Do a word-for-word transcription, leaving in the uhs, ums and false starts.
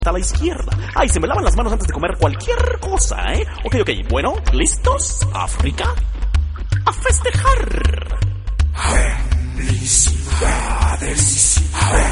a la izquierda. Ay, se me lavan las manos antes de comer cualquier cosa, ¿eh? Ok, ok, bueno, ¿listos? África, a festejar. Felicidades.